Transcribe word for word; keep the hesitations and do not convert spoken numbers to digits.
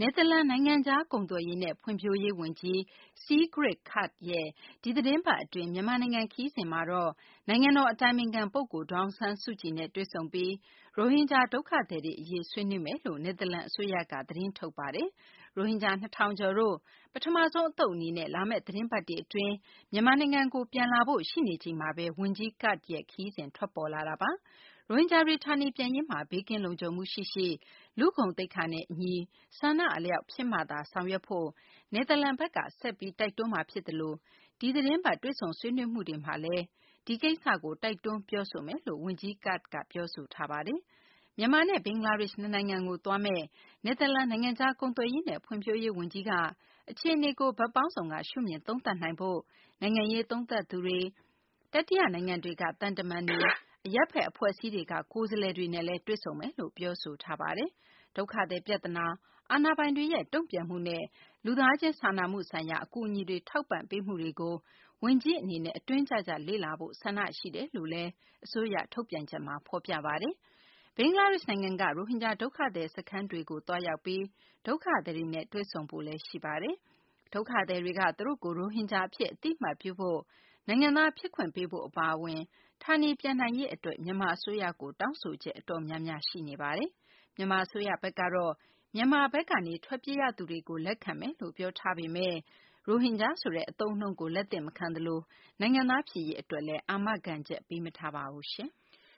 နယ်သာလန်နိုင်ငံခြားကုန်သွယ်ရေးနဲ့ဖွံ့ဖြိုးရေးဝန်ကြီး Sigrid Kaag ရဲ့ဒီသီတင်းပတ်အတွင်းမြန်မာနိုင်ငံခရီးစဉ်မှာတော့နိုင်ငံတော်အတိုင်ပင်ခံပုဂ္ဂိုလ်ဒေါ်အောင်ဆန်းစုကြည်နဲ့တွေ့ဆုံပြီးရိုဟင်ဂျာဒုက္ခသည်တွေအရေးဆွေးနွေးမယ်လို့နယ်သာလန်အစိုးရကသတင်းထုတ်ပါတယ်။ရိုဟင်ဂျာနှစ်ထောင်ကျော်တို့ပထမဆုံးအသုတ်အနေနဲ့လာမယ့်သီတင်းပတ်တွေအတွင်းမြန်မာနိုင်ငံကိုပြန်လာဖို့ရှိနေချိန်မှာပဲဝန်ကြီး Kaag ရဲ့ခရီးစဉ်ထွက်ပေါ်လာတာပါ။ရိုဟင်ဂျာတွေဌာနေပြန်ရေးမှာဘေးကင်းလုံခြုံမှုရှိရှိလူ့ဂုဏ်သိက္ခာနဲ့အညီဆန္ဒအလျောက်ဖြစ်မှသာဆောင်ရွက်ဖို့နယ်သာလန်ဘက်ကဆက်ပြီးတိုက်တွန်းမှာဖြစ်သလိုဒီသီတင်းပတ်တွေ့ဆုံဆွေးနွေးမှုတွေမှာလည်းဒီကိစ္စကိုတိုက်တွန်းပြောဆိုမယ်လို့ဝန်ကြီး Kaag ကပြောဆိုထားပါတယ်။မြန်မာနဲ့ဘင်္ဂလားဒေ့ရှ်နှစ်နိုင်ငံကိုသွားမယ့်နယ်သာလန်နိုင်ငံခြားကုန်သွယ်ရေးနဲ့ဖွံ့ဖြိုးရေးဝန်ကြီးကအခြေအနေကိုဘက်ပေါင်းစုံကရှုမြင်သုံးသပ်နိုင်ဖို့နိုင်ငံရေးသုံးသပ်သူတွေတတိယနိုင်ငံတွေကသံတမန်တွေအရပ်ဖက်အဖွဲ့အစည်းတွေကကိုယ်စားလှယ်တွေနဲ့လည်းတွေ့ဆုံမယ်လို့ပြောဆိုထားပါတယ်။ဒုက္ခသည်ပြဿနာအာဏာပိုင်တွေရဲ့တုံ့ပြန်မှုနဲ့လူသားချင်းစာနာမှုဆိုင်ရာအကူအညီတွေထောက်ပံ့ပေးမှုတွေကိုဝန်ကြီးအနေနဲ့အတွင်းကျကျလေ့လာဖို့ဆန္ဒရှိတယ်လို့လည်းအစိုးရထုတ်ပြန်ချက်မှာဖော်ပြပါတယ်။ဘင်္ဂလားဒေ့ရှ်နိုင်ငံကရိုဟင်ဂျာဒုက္ခသည်စခန်းတွေကိုသွားရောက်ပြီးဒုက္ခသည်တွေနဲ့တွေ့ဆုံဖို့လည်းရှိပါတယ်။ဒုက္ခသည်တွေကသူတို့ကိုရိုဟင်ဂျာအဖြစ်အသိအမှတ်ပြုဖို့နိုင်ငံသားဖြစ်ခွင့်ပေးဖို့အပါအဝင်ဌာနေပြန်နိုင်ရေးအတွက်မြန်မာအစိုးရကိုတောင်းဆိုချက်အတော်များများရှိနေပါတယ်။မြန်မာအစိုးရဘက်ကတော့မြန်မာဘက်ကနေထွက်ပြေးရသူတွေကိုလက်ခံမယ်လို့ပြောထားပေမယ့်ရိုဟင်ဂျာဆိုတဲ့အသုံးအနှုန်းကိုလက်သင့်မခံသလိုနိုင်ငံသားဖြစ်ရေးအတွက်လည်းအာမခံချက်ပေးမထားပါဘူးရှင်။